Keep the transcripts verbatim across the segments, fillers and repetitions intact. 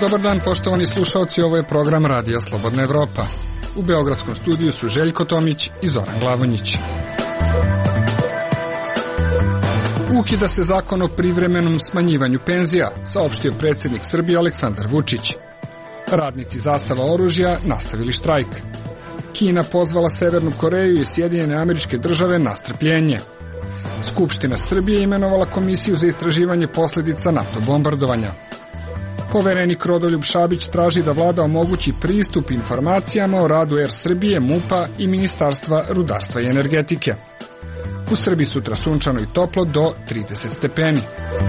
Dobar dan, poštovani slušalci, ovo je program Radija Slobodna Evropa. U beogradskom studiju su Željko Tomić i Zoran Glavonjić. Ukida se zakon o privremenom smanjivanju penzija, saopštio predsjednik Srbije Aleksandar Vučić. Radnici Zastava oružja nastavili štrajk. Kina pozvala Severnu Koreju i Sjedinjene Američke Države na strpljenje. Skupština Srbije imenovala komisiju za istraživanje posljedica NATO bombardovanja. Poverenik Rodoljub Šabić traži da vlada omogući pristup informacijama o radu Er Srbije, MUP-a i Ministarstva rudarstva i energetike. U Srbiji sutra sunčano i toplo do trideset stepeni.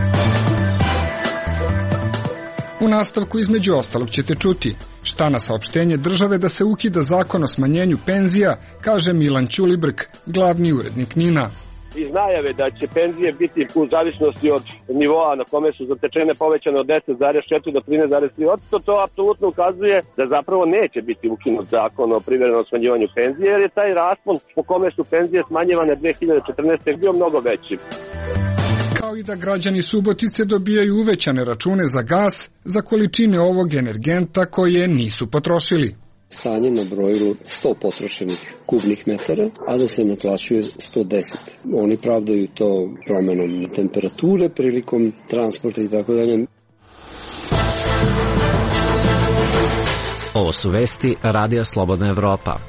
U nastavku između ostalog ćete čuti šta na saopštenje države da se ukida zakon o smanjenju penzija, kaže Milan Ćulibrk, glavni urednik NIN-a. Iz najave da će penzije biti u zavisnosti od nivoa na kome su zatečene povećane od deset zarez četiri do trinaest zarez tri posto, to apsolutno ukazuje da zapravo neće biti ukinut zakon o privremenom smanjivanju penzije, jer je taj raspon po kome su penzije smanjivane dve hiljade četrnaeste. bio mnogo veći. Kao i da građani Subotice dobijaju uvećane račune za gas za količine ovog energenta koje nisu potrošili. Stanje na broju sto potrošenih kubnih metara, a da se naplaćuje sto deset. Oni pravdaju to promenom temperature prilikom transporta i tako dalje. Ovo su vesti Radija Slobodna Evropa.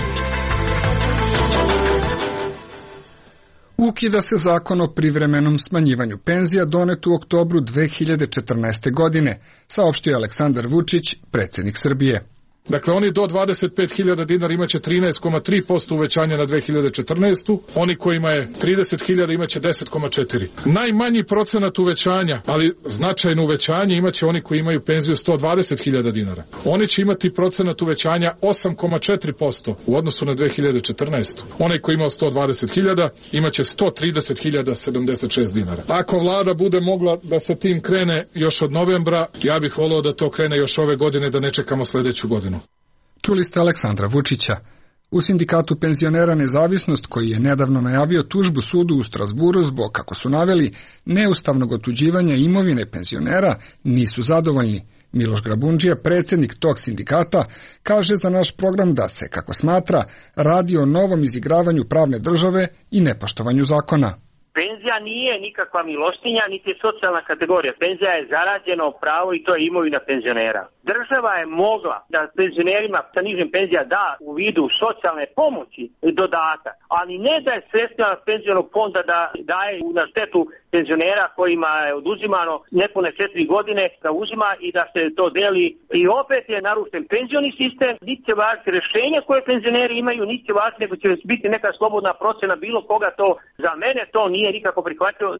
Ukida se zakon o privremenom smanjivanju penzija donet u oktobru dve hiljade četrnaeste. godine, saopštio Aleksandar Vučić, predsjednik Srbije. Dakle, oni do dvadeset pet hiljada dinara imaće trinaest zarez tri posto uvećanja na dve hiljade četrnaestu. Oni kojima je trideset hiljada imaće deset zarez četiri. Najmanji procenat uvećanja, ali značajno uvećanje imaće oni koji imaju penziju sto dvadeset hiljada dinara. Oni će imati procenat uvećanja osam zarez četiri posto u odnosu na dve hiljade četrnaestu. Onaj koji ima sto dvadeset hiljada imaće sto trideset hiljada sedamdeset šest dinara. Ako vlada bude mogla da se tim krene još od novembra, ja bih volio da to krene još ove godine, da ne čekamo sljedeću godinu. Čuli ste Aleksandra Vučića. U sindikatu penzionera Nezavisnost, koji je nedavno najavio tužbu sudu u Strasburu zbog, kako su naveli, neustavnog otuđivanja imovine penzionera, nisu zadovoljni. Miloš Grabundžija, predsjednik tog sindikata, kaže za naš program da se, kako smatra, radi o novom izigravanju pravne države i nepoštovanju zakona. Penzija nije nikakva milostinja, niti socijalna kategorija. Penzija je zarađeno pravo i to je imovina penzionera. Država je mogla da penzionerima sa nižim penzija da u vidu socijalne pomoći dodatak, ali ne da je sredstva penzionog fonda da daje na štetu penzionera kojima je oduzimano nepune četiri godine, da uzima i da se to deli. I opet je narušen penzioni sistem, niti će važiti rješenja koje penzioneri imaju, niti će važiti, nego će biti neka slobodna procena bilo koga. To za mene to nije nikako prihvatljivo.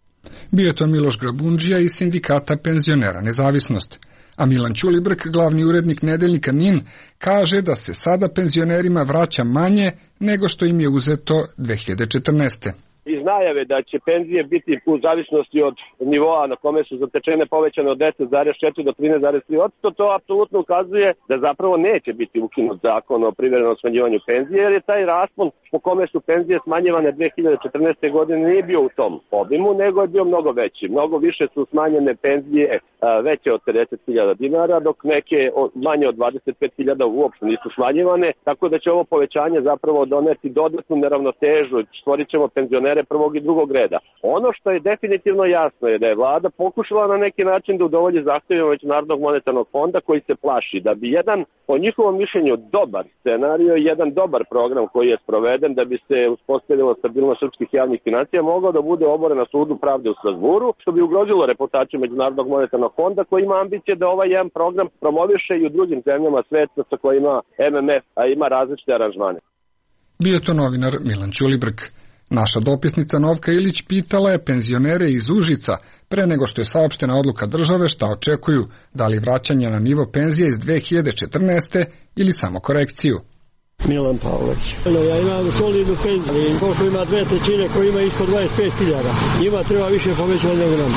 Bio je to Miloš Grabundžija iz sindikata penzionera Nezavisnost. A Milan Ćulibrk, glavni urednik nedeljnika NIN, kaže da se sada penzionerima vraća manje nego što im je uzeto dve hiljade četrnaeste. Iz najave da će penzije biti u zavisnosti od nivoa na kome su zatečene povećane od deset zarez četiri do trinaest zarez tri posto, to apsolutno ukazuje da zapravo neće biti ukinut zakon o privremenom smanjivanju penzije, jer je taj raspon po kome su penzije smanjivane dve hiljade četrnaeste. godine nije bio u tom obimu, nego je bio mnogo veći. Mnogo više su smanjene penzije veće od pedeset hiljada dinara, dok neke manje od dvadeset pet hiljada uopšte nisu smanjivane, tako da će ovo povećanje zapravo doneti dodatnu neravnotežu, stvorit ćemo penzionere prvog i drugog reda. Ono što je definitivno jasno je da je vlada pokušala na neki način da udovolji zahtjevima Međunarodnog monetarnog fonda, koji se plaši da bi jedan, po njihovom mišljenju, dobar scenario, jedan dobar program koji je sproveden da bi se uspostavila stabilnost srpskih javnih financija, mogao da bude oboren na sudu pravde u Strasburu, što bi ugrozilo reputaciju Međunarodnog monetarnog fonda, koji ima ambicije da ovaj jedan program promoviše i u drugim zemljama sveta sa kojima M M F a ima različite aranžmane. Bio to novinar Milan Ćulibrk. Naša dopisnica Novka Ilić pitala je penzionere iz Užica pre nego što je saopštena odluka države šta očekuju, da li vraćanje na nivo penzije iz dve hiljade četrnaeste. ili samo korekciju. Milan Pavlović. Ja imam solidnu penziju, koliko ima dve trećine koji ima ispod dvadeset pet hiljada. Njima treba više povećati nego nam.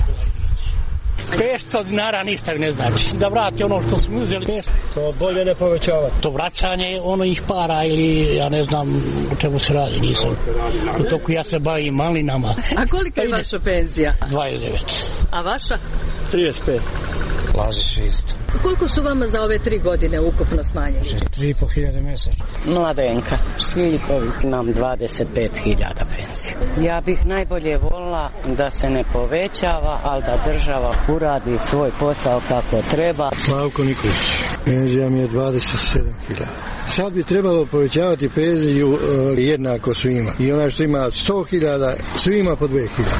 petsto dinara ništa ne znači. Da vrati ono što smo uzeli. To bolje ne povećavati. To vraćanje ono ih para ili ja ne znam o čemu se radi, nisam. U toku ja se bavim malinama. A kolika je vaša penzija? dvadeset devet. A vaša? trideset pet. Lazić isto. Koliko su vama za ove tri godine ukupno smanjili? tri i po hiljade mesečno. Mladenka Sviljković, imam dvadeset pet hiljada penziju. Ja bih najbolje volila da se ne povećava, ali da država uradi svoj posao kako treba. Slavko Nikolić, penzija mi je dvadeset sedam hiljada. Sad bi trebalo povećavati penziju uh, jednako svima. I onaj što ima sto hiljada, svima po dve hiljade.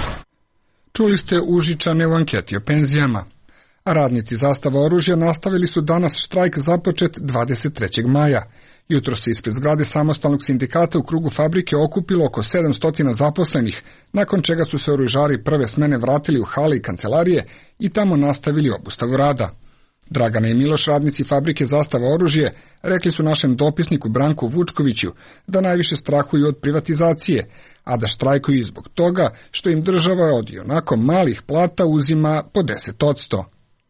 Čuli ste Užičane u anketi o penzijama. A radnici Zastava oružja nastavili su danas štrajk započet dvadeset trećeg maja. Jutro se ispred zgrade samostalnog sindikata u krugu fabrike okupilo oko sedamsto zaposlenih, nakon čega su se oružari prve smene vratili u hale i kancelarije i tamo nastavili obustavu rada. Dragana i Miloš, radnici fabrike Zastava oružje, rekli su našem dopisniku Branku Vučkoviću da najviše strahuju od privatizacije, a da štrajkuju i zbog toga što im država od ionako malih plata uzima po deset posto.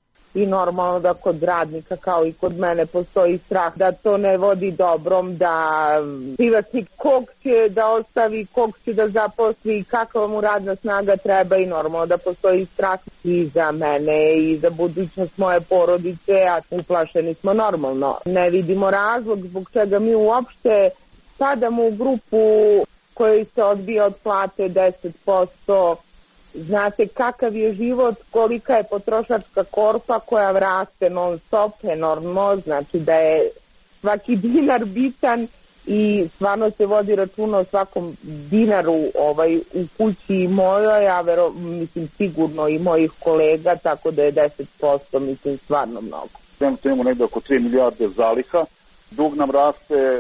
I normalno da kod radnika kao i kod mene postoji strah da to ne vodi dobrom, da privatnik kog će da ostavi, kog će da zaposli, kakva mu radna snaga treba i normalno da postoji strah i za mene i za budućnost moje porodice, a uplašeni smo normalno. Ne vidimo razlog zbog čega mi uopšte padamo u grupu koji se odbija od plate deset posto. Znate kakav je život, kolika je potrošačka korpa koja raste non stop, enormno, znači da je svaki dinar bitan i stvarno se vodi računa o svakom dinaru ovaj, u kući mojoj, a vero, mislim sigurno i mojih kolega, tako da je deset posto mislim stvarno mnogo. Trenutno imamo negdje oko tri milijarde zaliha, dug nam raste,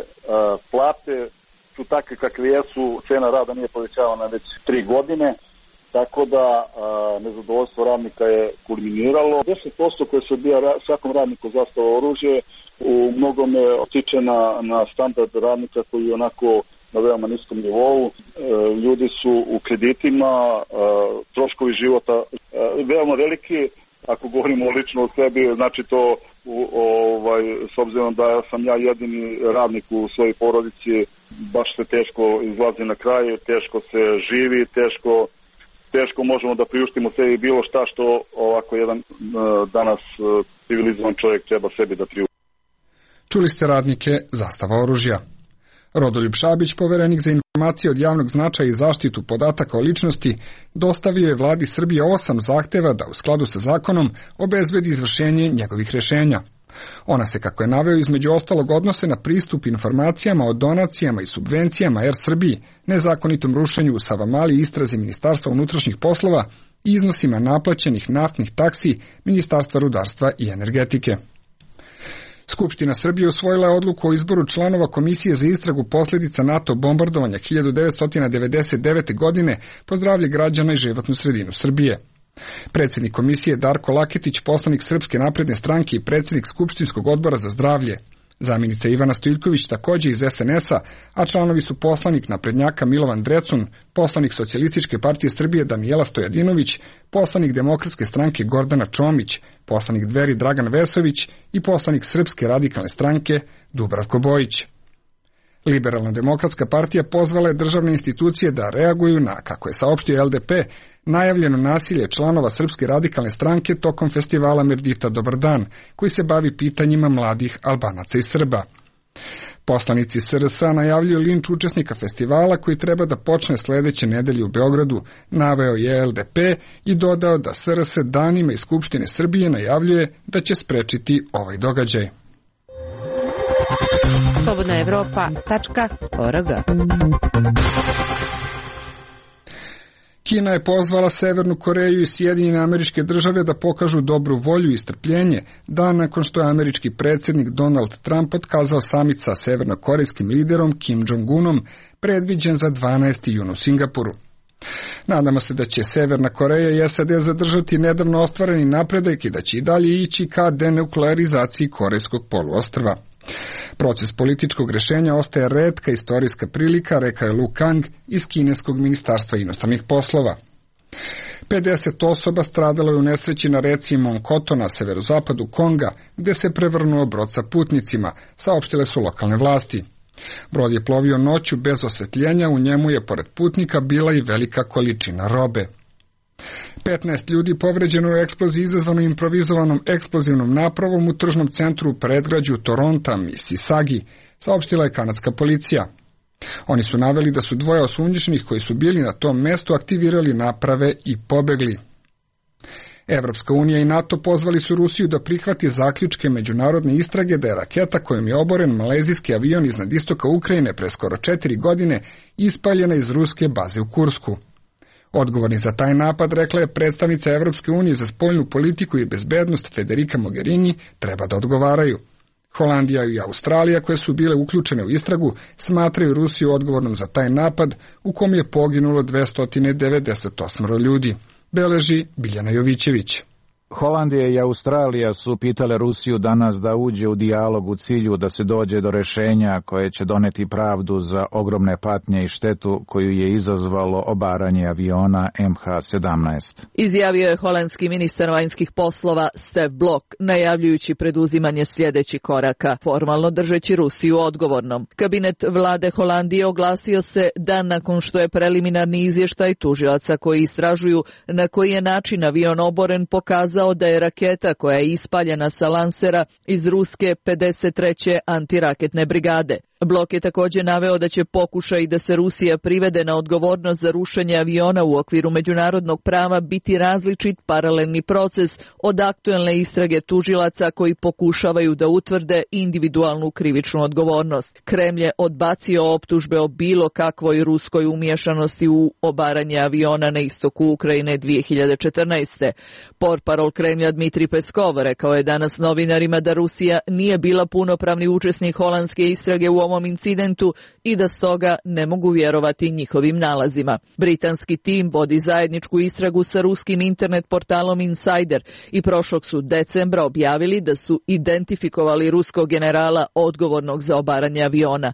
plate su takve kakve jesu, cena rada nije povećavana već tri godine. Tako da a, nezadovoljstvo radnika je kulminiralo. deset posto koje se odbija ra, svakom radniku Zastava oružje u mnogome otiče na, na standard radnika koji je onako na veoma niskom nivou. E, ljudi su u kreditima, a, troškovi života a, veoma veliki. Ako govorimo lično o sebi, znači to u, ovaj, s obzirom da sam ja jedini radnik u svojoj porodici, baš se teško izlazi na kraj, teško se živi, teško teško možemo da priuštimo sebi bilo šta što ovako jedan danas civilizovan čovjek treba sebi da priušti. Čuli ste radnike Zastava oružja. Rodoljub Šabić, poverenik za informacije od javnog značaja i zaštitu podataka o ličnosti, dostavio je vladi Srbije osam zahteva da u skladu sa zakonom obezbedi izvršenje njegovih rešenja. Ona se, kako je naveo, između ostalog odnose na pristup informacijama o donacijama i subvencijama Er Srbiji, nezakonitom rušenju u Savamali i istrazi Ministarstva unutrašnjih poslova i iznosima naplaćenih naftnih taksi Ministarstva rudarstva i energetike. Skupština Srbije usvojila je odluku o izboru članova Komisije za istragu posljedica NATO bombardovanja hiljadu devetsto devedeset devete. godine po zdravlje građana i životnu sredinu Srbije. Predsjednik komisije Darko Laketić, poslanik Srpske napredne stranke i predsjednik Skupštinskog odbora za zdravlje. Zamjenica Ivana Stojiljković također iz es en es a, a članovi su poslanik naprednjaka Milovan Drecun, poslanik Socijalističke partije Srbije Danijela Stojadinović, poslanik Demokratske stranke Gordana Čomić, poslanik Dveri Dragan Vesović i poslanik Srpske radikalne stranke Dubravko Bojić. Liberalno-demokratska partija pozvala je državne institucije da reaguju na, kako je saopštio el de pe, najavljeno nasilje članova Srpske radikalne stranke tokom festivala Merdita Dobar dan, koji se bavi pitanjima mladih Albanaca i Srba. Poslanici es er es a najavljuju linč učesnika festivala koji treba da počne sledeće nedelje u Beogradu, naveo je el de pe i dodao da es er es danima iz Skupštine Srbije najavljuje da će sprečiti ovaj događaj. slobodna evropa tačka org. Kina je pozvala Severnu Koreju i Sjedinjene Američke Države da pokažu dobru volju i strpljenje dan nakon što je američki predsjednik Donald Trump otkazao samit sa severnokorejskim liderom Kim Jong-unom predviđen za dvanaesti jun u Singapuru. Nadamo se da će Severna Koreja i es a de zadržati nedavno ostvareni napredak i da će i dalje ići ka denuklearizaciji Korejskog poluostrva. Proces političkog rešenja ostaje retka istorijska prilika, rekao je Lu Kang iz kineskog ministarstva inostranih poslova. pedeset osoba stradalo je u nesreći na reci Monkoto na severozapadu Konga, gde se prevrnuo brod sa putnicima, saopštile su lokalne vlasti. Brod je plovio noću bez osvetljenja, u njemu je pored putnika bila i velika količina robe. petnaest ljudi povređeno u eksploziji izazvanoj improvizovanom eksplozivnom napravom u tržnom centru u predgrađu Toronta, Mississauga, saopštila je kanadska policija. Oni su naveli da su dvoje osumnjičenih koji su bili na tom mestu aktivirali naprave i pobegli. Evropska unija i NATO pozvali su Rusiju da prihvati zaključke međunarodne istrage da je raketa kojom je oboren malezijski avion iznad istoka Ukrajine pre skoro četiri godine ispaljena iz ruske baze u Kursku. Odgovorni za taj napad, rekla je predstavnica Evropske unije za spoljnu politiku i bezbednost Federica Mogherini, treba da odgovaraju. Holandija i Australija, koje su bile uključene u istragu, smatraju Rusiju odgovornom za taj napad u kom je poginulo dvesta devedeset osam ljudi. Beleži Biljana Jovićević. Holandija i Australija su pitale Rusiju danas da uđe u dijalog u cilju da se dođe do rešenja koje će doneti pravdu za ogromne patnje i štetu koju je izazvalo obaranje aviona M H sedamnaest. Izjavio je holandski ministar vanjskih poslova Stef Blok, najavljujući preduzimanje sljedećih koraka, formalno držeći Rusiju odgovornom. Kabinet vlade Holandije oglasio se dan nakon što je preliminarni izvještaj tužilaca koji istražuju na koji je način avion oboren pokazao da je raketa koja je ispaljena sa lansera iz ruske pedeset treće antiraketne brigade. Blok je također naveo da će pokušaj da se Rusija privede na odgovornost za rušenje aviona u okviru međunarodnog prava biti različit paralelni proces od aktuelne istrage tužilaca koji pokušavaju da utvrde individualnu krivičnu odgovornost. Kremlj je odbacio optužbe o bilo kakvoj ruskoj umiješanosti u obaranje aviona na istoku Ukrajine dvije hiljade četrnaeste. Portparol Kremlja Dmitrij Peskov rekao je danas novinarima da Rusija nije bila punopravni učesnik holandske istrage u ovom incidentu i da stoga ne mogu vjerovati njihovim nalazima. Britanski tim vodi zajedničku istragu sa ruskim internet portalom Insider i prošlog su decembra objavili da su identifikovali ruskog generala odgovornog za obaranje aviona.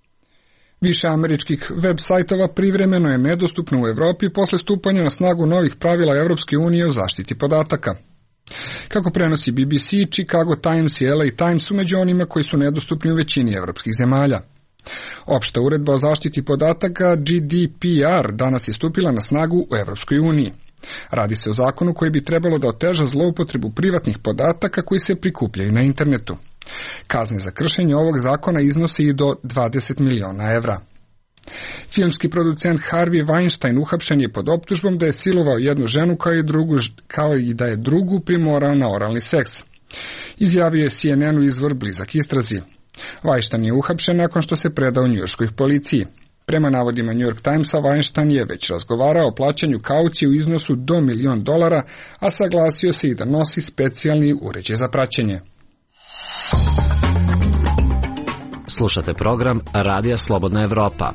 Više američkih web sajtova privremeno je nedostupno u Evropi posle stupanja na snagu novih pravila Evropske unije o zaštiti podataka. Kako prenosi B B C, Chicago Times i L A Times su među onima koji su nedostupni u većini evropskih zemalja. Opšta uredba o zaštiti podataka G D P R danas je stupila na snagu u Evropskoj uniji. Radi se o zakonu koji bi trebalo da oteža zloupotrebu privatnih podataka koji se prikupljaju na internetu. Kazne za kršenje ovog zakona iznose i do dvadeset miliona evra. Filmski producent Harvey Weinstein uhapšen je pod optužbom da je silovao jednu ženu kao i, drugu, kao i da je drugu primorao na oralni seks. Izjavio je C N N-u izvor blizak istrazi. Weinstein je uhapšen nakon što se predao njujorškoj policiji. Prema navodima New York Timesa, Weinstein je već razgovarao o plaćanju kaucije u iznosu do milion dolara, a saglasio se i da nosi specijalni uređaj za praćenje. Slušate program Radija Slobodna Evropa.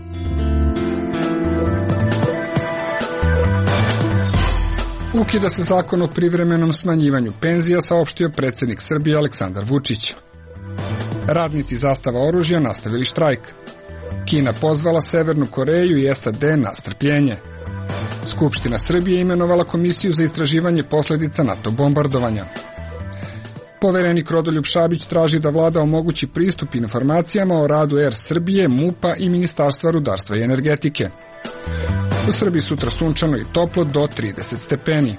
Ukida se zakon o privremenom smanjivanju penzija, saopštio predsjednik Srbije Aleksandar Vučić. Radnici Zastava oružja nastavili štrajk. Kina pozvala Severnu Koreju i S A D na strpljenje. Skupština Srbije imenovala komisiju za istraživanje posledica NATO bombardovanja. Poverenik Rodoljub Šabić traži da vlada omogući pristup informacijama o radu Er Srbije, MUP-a i Ministarstva rudarstva i energetike. U Srbiji sutra sunčano i toplo do trideset stepeni.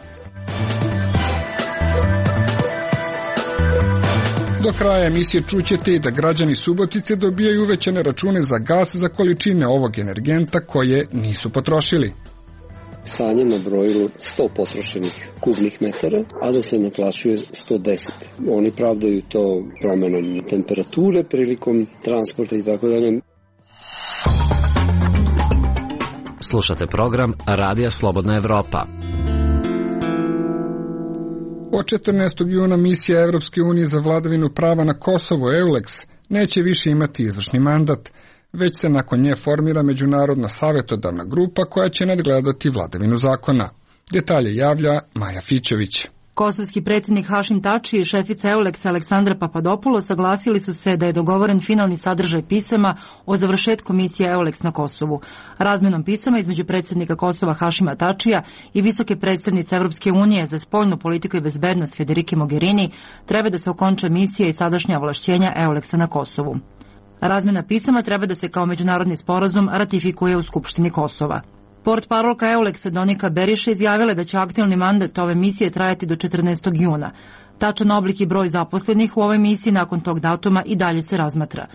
Do kraja emisije čućete i da građani Subotice dobijaju uvećane račune za gas za količine ovog energenta koje nisu potrošili. Stanje na brojilu sto potrošenih kubnih metara, a da se naplaćuje sto deset. Oni pravdaju to promenom temperature prilikom transporta i tako dalje. Slušate program Radija Slobodna Evropa. Od četrnaestog juna misija Evropske unije za vladavinu prava na Kosovo, EULEX, neće više imati izvršni mandat, već se nakon nje formira međunarodna savjetodavna grupa koja će nadgledati vladavinu zakona. Detalje javlja Maja Fićević. Kosovski predsjednik Hašim Tači i šefica EULEX-a Aleksandra Papadopoulos saglasili su se da je dogovoren finalni sadržaj pisama o završetku misije EULEX na Kosovu. Razmjenom pisama između predsjednika Kosova Hašima Tačija i visoke predstavnice Evropske unije za spoljnu politiku i bezbednost Federike Mogherini treba da se okonča misija i sadašnja ovlašćenja EULEX-a na Kosovu. Razmjena pisama treba da se kao međunarodni sporazum ratifikuje u Skupštini Kosova. Port parolka Euleksa Donika Beriša izjavila da će aktivni mandat ove misije trajati do četrnaestog juna. Tačan oblik i broj zaposlenih u ovoj misiji nakon tog datuma i dalje se razmatra.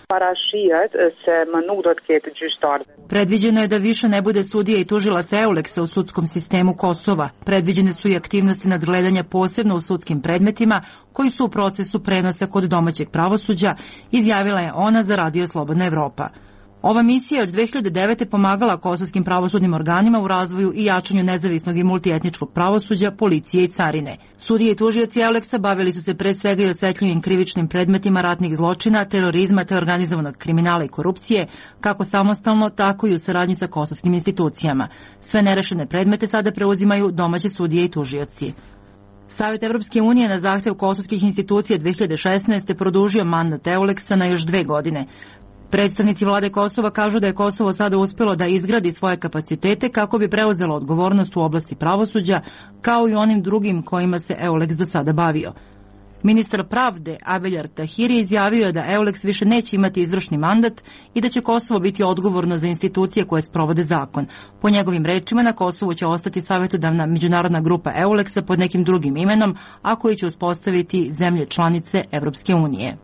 Predviđeno je da više ne bude sudija i tužilaca Euleksa u sudskom sistemu Kosova. Predviđene su i aktivnosti nadgledanja posebno u sudskim predmetima koji su u procesu prenosa kod domaćeg pravosuđa, izjavila je ona za Radio Slobodna Evropa. Ova misija je od dve hiljade devete. pomagala kosovskim pravosudnim organima u razvoju i jačanju nezavisnog i multietničkog pravosuđa, policije i carine. Sudije i tužioci Euleksa bavili su se pre svega i osetljivim krivičnim predmetima ratnih zločina, terorizma te organizovanog kriminala i korupcije, kako samostalno, tako i u saradnji sa kosovskim institucijama. Sve nerešene predmete sada preuzimaju domaće sudije i tužioci. Savet Evropske unije na zahtev kosovskih institucija dve hiljade šesnaeste. produžio mandat Euleksa na još dve godine. Predstavnici vlade Kosova kažu da je Kosovo sada uspelo da izgradi svoje kapacitete kako bi preuzelo odgovornost u oblasti pravosuđa, kao i onim drugim kojima se Euleks do sada bavio. Ministar pravde Abeljar Tahiri izjavio je da Euleks više neće imati izvršni mandat i da će Kosovo biti odgovorno za institucije koje sprovode zakon. Po njegovim rečima, na Kosovu će ostati savjetodavna međunarodna grupa Euleksa pod nekim drugim imenom, a koji će uspostaviti zemlje članice Evropske unije.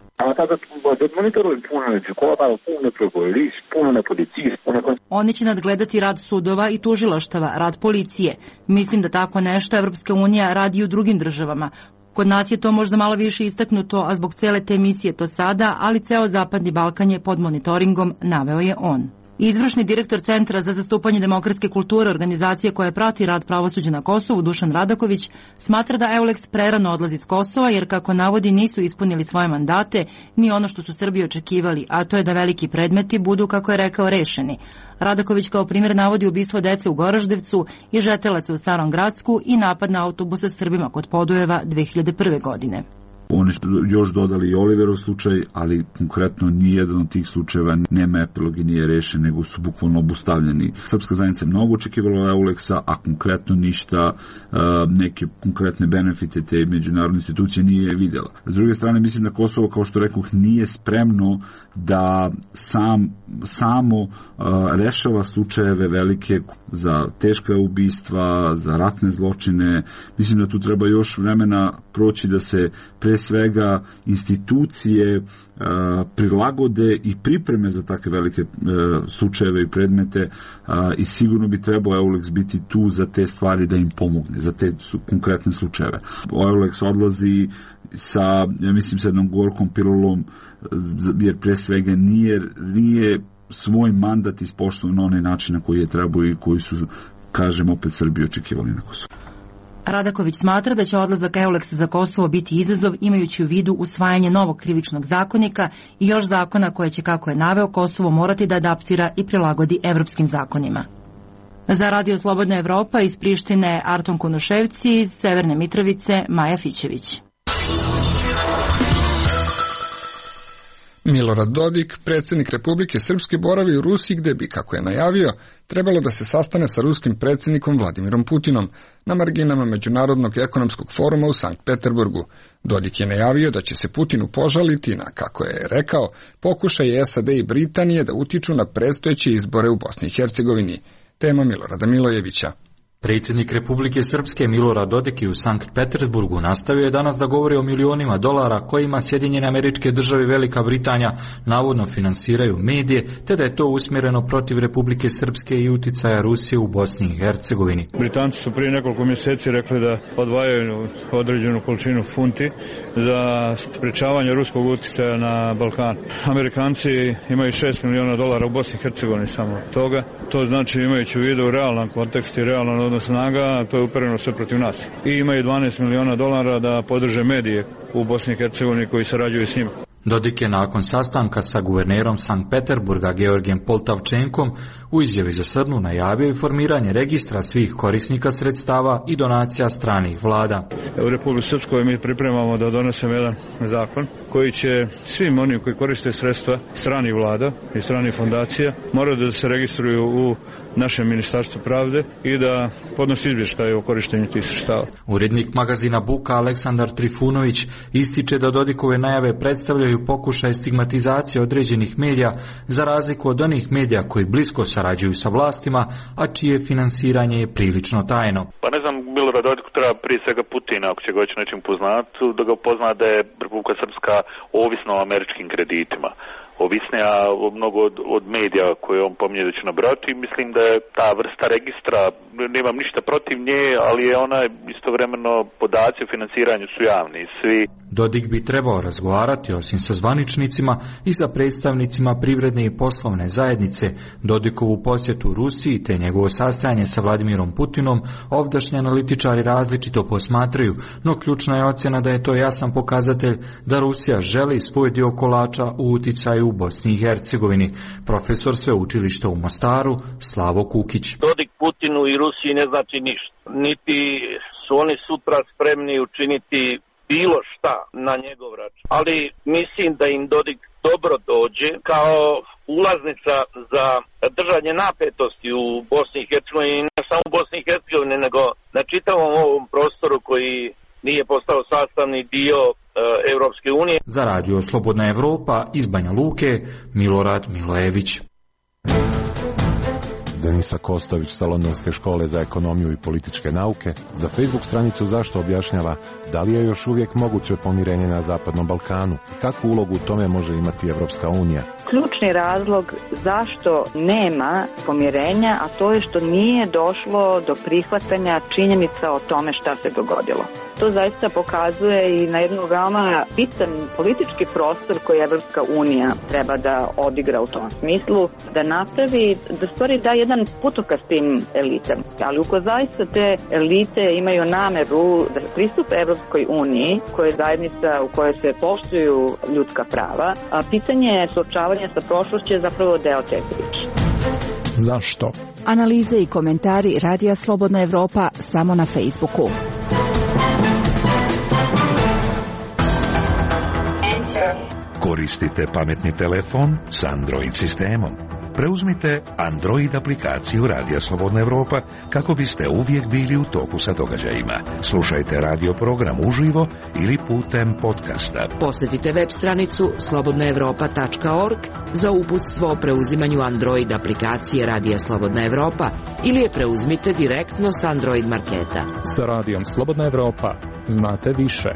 Oni će nadgledati rad sudova i tužilaštava, rad policije. Mislim da tako nešto Evropska unija radi i u drugim državama. Kod nas je to možda malo više istaknuto, a zbog cele te misije to sada, ali ceo Zapadni Balkan je pod monitoringom, naveo je on. Izvršni direktor Centra za zastupanje demokratske kulture, organizacije koja prati rad pravosuđa na Kosovu, Dušan Radaković, smatra da Euleks prerano odlazi s Kosova jer, kako navodi, nisu ispunili svoje mandate ni ono što su Srbi očekivali, a to je da veliki predmeti budu, kako je rekao, rešeni. Radaković kao primjer navodi ubistvo dece u Goraždevcu i žetelaca u Starom Gradsku i napad na autobus sa Srbima kod Podujeva dve hiljade prve. godine. Oni su još dodali i Oliverov slučaj, ali konkretno nijedan od tih slučajeva nema epilog i nije rešen, nego su bukvalno obustavljeni. Srpska zajednica je mnogo očekivala Euleksa, a konkretno ništa, neke konkretne benefite te međunarodne institucije nije vidjela. S druge strane, mislim da Kosovo, kao što rekoh, nije spremno da sam, samo rešava slučajeve velike za teška ubistva, za ratne zločine. Mislim da tu treba još vremena proći da se pre svega institucije prilagode i pripreme za takve velike slučajeve i predmete i sigurno bi trebao Euleks biti tu za te stvari da im pomogne, za te konkretne slučajeve. Euleks odlazi sa, ja mislim, sa jednom gorkom pilulom, jer pre svega nije, nije svoj mandat ispoštovao na onaj način na koji je trebao i koji su, kažem, opet Srbi očekivali na Kosovu. Radaković smatra da će odlazak Euleksa za Kosovo biti izazov, imajući u vidu usvajanje novog krivičnog zakonika i još zakona koje će, kako je naveo, Kosovo morati da adaptira i prilagodi evropskim zakonima. Za Radio Slobodna Evropa iz Prištine Arton Kunuševci, iz Severne Mitrovice Maja Fićević. Milorad Dodik, predsjednik Republike Srpske, boravi u Rusiji gde bi, kako je najavio, trebalo da se sastane sa ruskim predsjednikom Vladimirom Putinom na marginama Međunarodnog ekonomskog foruma u Sankt Peterburgu. Dodik je najavio da će se Putinu požaliti na, kako je rekao, pokušaj S A D i Britanije da utiču na predstojeće izbore u Bosni i Hercegovini. Tema Milorada Milojevića. Predsjednik Republike Srpske Milorad Dodik u Sankt Petersburgu nastavio je danas da govori o milionima dolara kojima Sjedinjene Američke Države i Velika Britanija navodno finansiraju medije, te da je to usmjereno protiv Republike Srpske i uticaja Rusije u Bosni i Hercegovini. Britanci su prije nekoliko mjeseci rekli da odvajaju određenu količinu funti za sprečavanje ruskog uticaja na Balkan. Amerikanci imaju šest miliona dolara u Bosni i Hercegovini samo toga. To znači, imajući u vidu realan kontekst i realan odnos snaga, to je upereno sve protiv nas. I imaju dvanaest miliona dolara da podrže medije u Bosni i Hercegovini koji sarađuju s njima. Dodik je nakon sastanka sa guvernerom Sankt Peterburga Georgijem Poltavčenkom u izjavi za Srnu najavio i formiranje registra svih korisnika sredstava i donacija stranih vlada. U Republici Srpskoj mi pripremamo da donesemo jedan zakon koji će svim onim koji koriste sredstva stranih vlada i stranih fondacija moraju da se registruju u našem Ministarstvu pravde i da podnosi izvještaje o korištenju tih sredstava. Urednik magazina Buka Aleksandar Trifunović ističe da Dodikove najave predstavljaju predstavljaju pokušaj stigmatizacije određenih medija za razliku od onih medija koji blisko sarađuju sa vlastima, a čije finansiranje je prilično tajno. Pa ne znam, Milorad Dodik treba prije svega Putina, ako će ga već nečim poznati, da ga upozna da je Republika Srpska ovisna o američkim kreditima. Ovisnija mnogo od, od medija koje on pominje da će nabrati. Mislim da je ta vrsta registra, nemam ništa protiv nje, ali je ona istovremeno podaci o financiranju su javni. Svi. Dodik bi trebao razgovarati osim sa zvaničnicima i sa predstavnicima privredne i poslovne zajednice. Dodikovu posjetu Rusiji te njegovo sastajanje sa Vladimirom Putinom ovdašnji analitičari različito posmatraju, no ključna je ocjena da je to jasan pokazatelj da Rusija želi svoj dio kolača u uticaju u Bosni i Hercegovini. Profesor sveučilišta u Mostaru Slavo Kukić. Dodik Putinu i Rusiji ne znači ništa. Niti su oni sutra spremni učiniti bilo šta na njegov račun. Ali mislim da im Dodik dobro dođe kao ulaznica za držanje napetosti u Bosni i Hercegovini, ne samo u Bosni i Hercegovini, nego na čitavom ovom prostoru koji nije postao sastavni dio Evropske unije. Za radio Slobodna Evropa iz Banja Luke, Milorad Milojević. Denisa Kostović sa Londonske škole za ekonomiju i političke nauke za Facebook stranicu Zašto objašnjava da li je još uvijek moguće pomirenje na Zapadnom Balkanu i kakvu ulogu u tome može imati Evropska unija. Ključni razlog zašto nema pomirenja, a to je što nije došlo do prihvatanja činjenica o tome šta se dogodilo. To zaista pokazuje i na jednu veoma bitan politički prostor koji Evropska unija treba da odigra u tom smislu, da napravi, da stvari da jedan putokaz tim elitama. Ali uko zaista te elite imaju nameru da pristupe Evropskoj uniji, koja je zajednica u kojoj se poštuju ljudska prava, a pitanje suočavanja sa prošlošću je zapravo deo te priče. Zašto? Analize i komentari Radija Slobodna Evropa samo na Facebooku. Koristite pametni telefon s Android sistemom. Preuzmite Android aplikaciju Radija Slobodna Evropa kako biste uvijek bili u toku sa događajima. Slušajte radio program uživo ili putem podcasta. Posjetite web stranicu slobodna evropa tačka org za uputstvo o preuzimanju Android aplikacije Radija Slobodna Evropa ili je preuzmite direktno s Android marketa. Sa Radijom Slobodna Evropa znate više.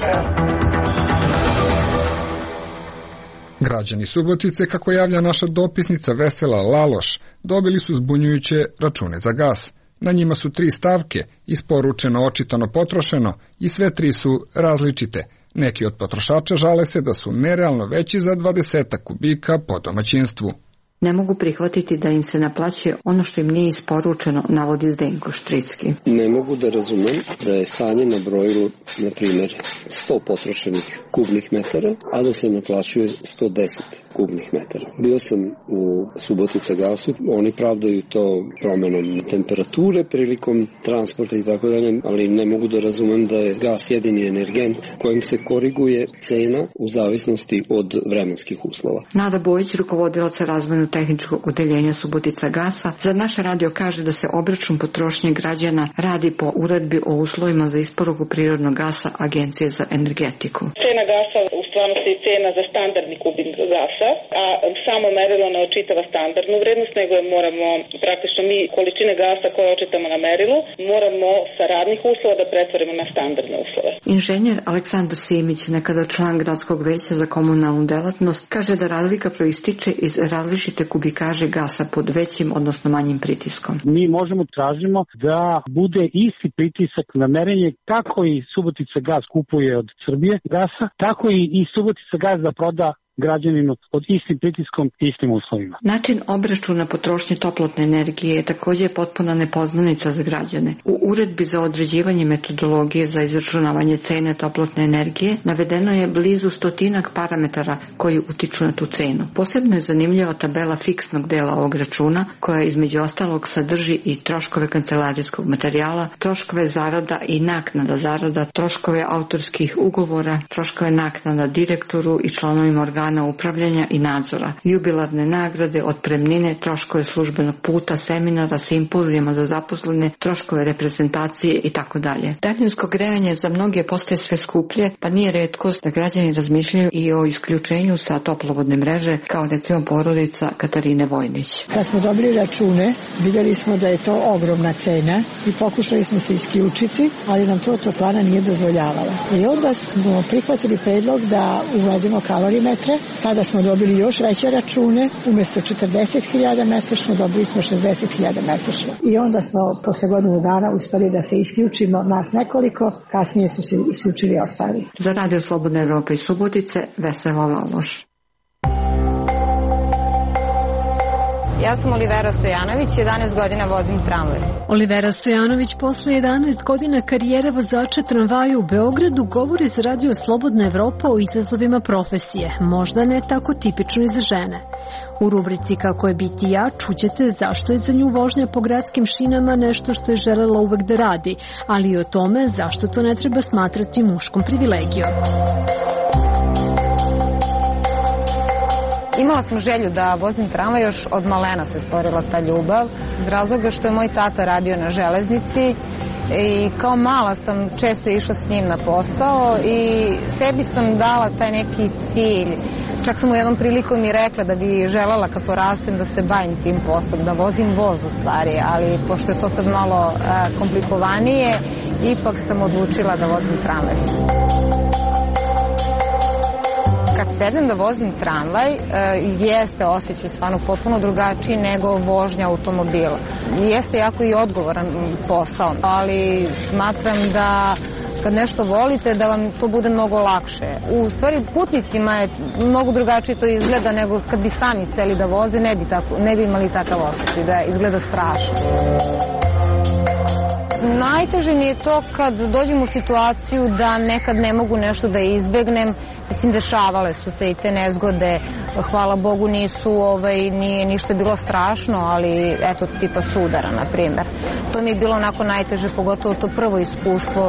Građani Subotice, kako javlja naša dopisnica Vesela Laloš, dobili su zbunjujuće račune za gas. Na njima su tri stavke, isporučeno, očitano, potrošeno i sve tri su različite. Neki od potrošača žale se da su nerealno veći za dvadeset kubika po domaćinstvu. Ne mogu prihvatiti da im se naplaćuje ono što im nije isporučeno, navodi Zdenko Štricki. Ne mogu da razumem da je stanje na brojilu, na primjer, sto potrošenih kubnih metara, a da se naplaćuje sto deset kubnih metara. Bio sam u Subotica gasu, oni pravdaju to promenom temperature prilikom transporta i tako dalje, ali ne mogu da razumem da je gas jedini energent kojim se koriguje cena u zavisnosti od vremenskih uslova. Nada Bojić, rukovodilac razvojno tehničkog odeljenja Subotica gasa, za naš radio kaže da se obračun potrošnje građana radi po uredbi o uslovima za isporuku prirodnog gasa Agencije za energetiku. Cena gasa u stvarnosti je cena za standardni kubik gasa, a samo merilo ne očitava standardnu vrednost, nego je moramo praktično mi količine gasa koje očitamo na merilu, moramo sa radnih uslova da pretvorimo na standardne uslove. Inženjer Aleksandar Simić, nekada član gradskog veća za komunalnu delatnost, kaže da razlika proističe iz različite kubikaže gasa pod većim, odnosno manjim pritiskom. Mi možemo tražimo da bude isti pritisak na merenje kako i Subotica gas kupuje od Srbije gasa, tako i, i Subotica gas da proda građaninu pod istim pritiskom i istim uslovima. Način obračuna potrošnje toplotne energije je također potpuna nepoznanica za građane. U uredbi za određivanje metodologije za izračunavanje cene toplotne energije navedeno je blizu stotinak parametara koji utiču na tu cenu. Posebno je zanimljiva tabela fiksnog dela ovog računa koja između ostalog sadrži i troškove kancelarijskog materijala, troškove zarada i naknada zarada, troškove autorskih ugovora, troškove naknada direktoru i članovima organa organa upravljanja i nadzora, jubilarne nagrade, otpremnine, troškove službenog puta, seminara, simpozijama za zaposlene, troškove reprezentacije i tako dalje. Daljinsko grejanje za mnoge postaje sve skuplje, pa nije retkost da građani razmišljaju i o isključenju sa toplovodne mreže, kao recimo porodica Katarine Vojnić. Kad smo dobili račune, vidjeli smo da je to ogromna cena i pokušali smo se isključiti, ali nam to toplana nije dozvoljavala. I onda smo prihvatili predlog da uvedemo kalorimetre. Tada smo dobili još veće račune, umjesto četrdeset hiljada mesečno dobili smo šezdeset hiljada mesečno. I onda smo posle godinu dana uspeli da se isključimo, nas nekoliko, kasnije su se isključili ostali. Za Radio Slobodna Evropa iz Subotice, Vesela Laloš. Ja sam Olivera Stojanović, jedanaest godina vozim tramvaj. Olivera Stojanović posle jedanaest godina karijere vozača tramvaja u Beogradu govori za Radio Slobodna Evropa o izazovima profesije, možda ne tako tipično i za žene. U rubrici Kako je biti ja čućete zašto je za nju vožnja po gradskim šinama nešto što je želela uvek da radi, ali i o tome zašto to ne treba smatrati muškom privilegijom. Imala sam želju da vozim tramvaj, još od malena se stvorila ta ljubav, iz razloga što je moj tata radio na železnici i kao mala sam često išla s njim na posao i sebi sam dala taj neki cilj. Čak sam u jednom prilikom i rekla da bi želela kad porastem da se bavim tim poslom, da vozim voz u stvari, ali pošto je to sad malo a, komplikovanije, ipak sam odlučila da vozim tramvaj. Kad sedem da vozim tramvaj, jeste osjećaj stvarno potpuno drugačiji nego vožnja automobila. Jeste jako i odgovoran posao, ali smatram da kad nešto volite da vam to bude mnogo lakše. U stvari putnicima je mnogo drugačije to izgleda nego kad bi sami seli da voze, ne bi, tako, ne bi imali takav osjećaj, da izgleda strašno. Najteže mi je to kad dođem u situaciju da nekad ne mogu nešto da izbegnem. Mislim, dešavale su se i te nezgode. Hvala Bogu nisu, ovaj, nije ništa bilo strašno, ali eto, tipa sudara, na primjer. To mi je bilo onako najteže, pogotovo to prvo iskustvo.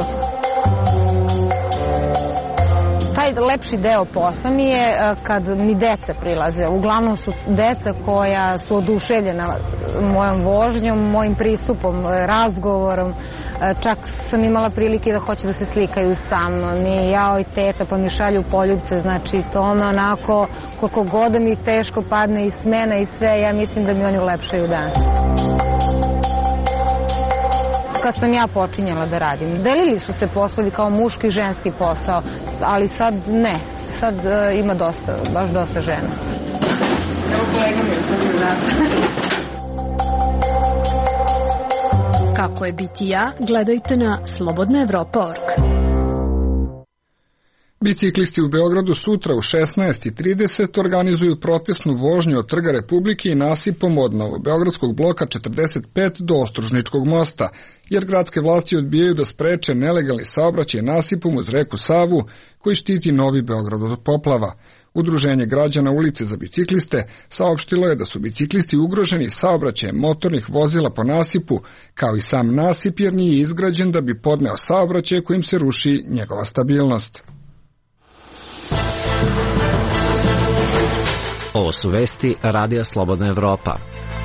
Taj lepši deo posla mi je kad mi deca prilaze. Uglavnom su deca koja su oduševljena mojom vožnjom, mojim pristupom, razgovorom. Čak sam imala prilike da hoće da se slikaju sa mnom. I jao i teta pa mi šalju poljubce. Znači to me onako, koliko god mi teško padne i smena i sve, ja mislim da mi oni ulepšaju dan. Kad sam ja počinjala da radim, delili su se poslovi kao muški i ženski posao, ali sad ne, sad uh, ima dosta, baš dosta žena. Evo kolega mi je sad vrata. Kako je biti ja, gledajte na slobodna evropa tačka org. Biciklisti u Beogradu sutra u šesnaest i trideset organizuju protestnu vožnju od Trga Republike i nasipom od Novobeogradskog bloka četrdeset pet do Ostružničkog mosta, jer gradske vlasti odbijaju da spreče nelegalni saobraćaj nasipom uz reku Savu koji štiti Novi Beograd od poplava. Udruženje građana ulice za bicikliste saopštilo je da su biciklisti ugroženi saobraćajem motornih vozila po nasipu, kao i sam nasip jer nije izgrađen da bi podneo saobraćaj kojim se ruši njegova stabilnost. Ovo su vesti Radija Slobodna Evropa.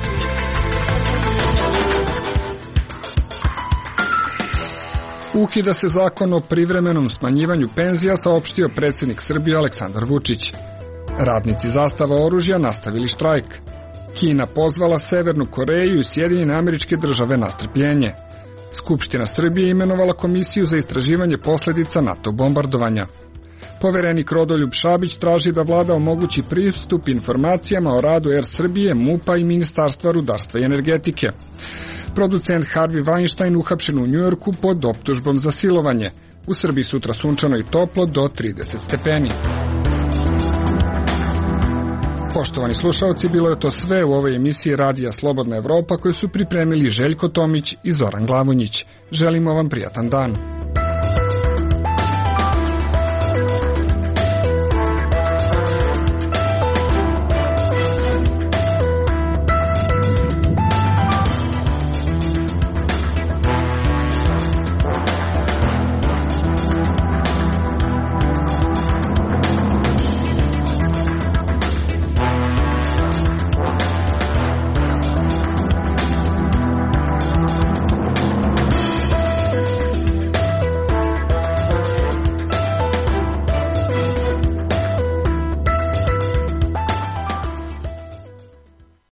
Ukida se zakon o privremenom smanjivanju penzija, saopštio predsjednik Srbije Aleksandar Vučić. Radnici Zastava oružja nastavili štrajk. Kina pozvala Severnu Koreju i Sjedinjene Američke Države na strpljenje. Skupština Srbije imenovala komisiju za istraživanje posledica NATO bombardovanja. Poverenik Rodoljub Šabić traži da vlada omogući pristup informacijama o radu Er Srbije, MUP-a i Ministarstva rudarstva i energetike. Producent Harvey Weinstein uhapšen u Njujorku pod optužbom za silovanje. U Srbiji sutra sunčano i toplo do trideset stepeni. Poštovani slušalci, bilo je to sve u ovoj emisiji Radija Slobodna Evropa koju su pripremili Željko Tomić i Zoran Glavonjić. Želimo vam prijatan dan.